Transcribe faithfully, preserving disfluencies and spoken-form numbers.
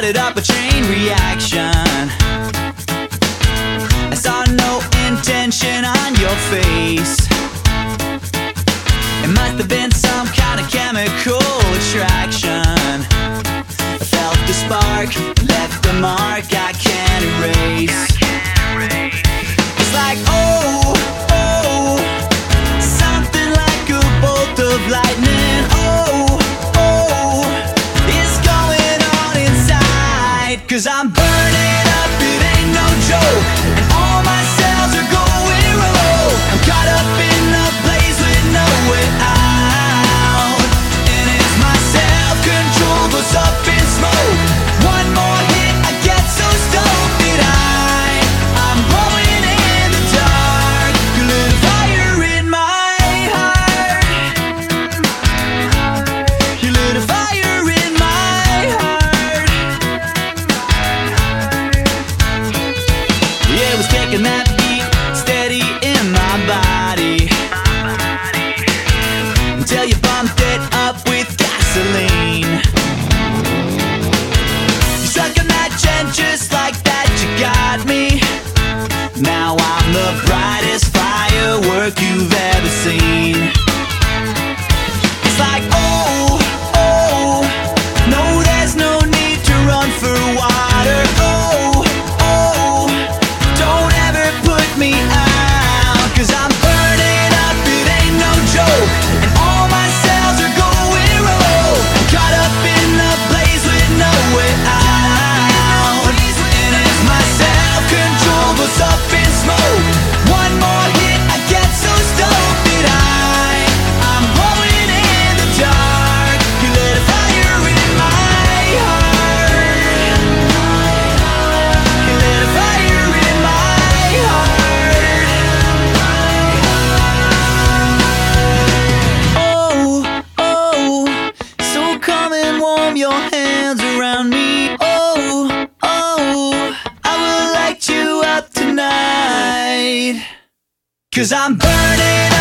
started up a chain reaction. I saw no intention on your face. It must have been some kind of chemical attraction. I felt the spark, left a mark I can't erase. It's like oh, oh, something like a bolt of lightning. Oh, oh, it's going on inside. Cause I'm burning up, it ain't no joke. And all my cells are going low. I'm caught up in the blaze with no way out. And it's my self-control goes up in smoke. One more hit, I get so stoked that I, I'm blowing in the dark. You lit a fire in my heart. You lit a fire in my heart. Yeah, it was taking that beat steady in my body until you bumped it up with gasoline. You struck a match and just like that you got me. Now I'm the brightest firework you've ever seen. It's like oh, oh, no, there's no need to run for water. Oh, oh, don't ever put me out. Cause I'm burning up, it ain't no joke. And all my cells are going low. I'm caught up in the blaze with no way out. And as my self-control goes up in smoke, one more hit, I get so stoked that I, I'm blowing in the dark. You lit a fire in my heart. You lit a fire in my heart. Oh, oh, so come and warm your hands around me. Oh, oh, I will light you up tonight. Cause I'm burning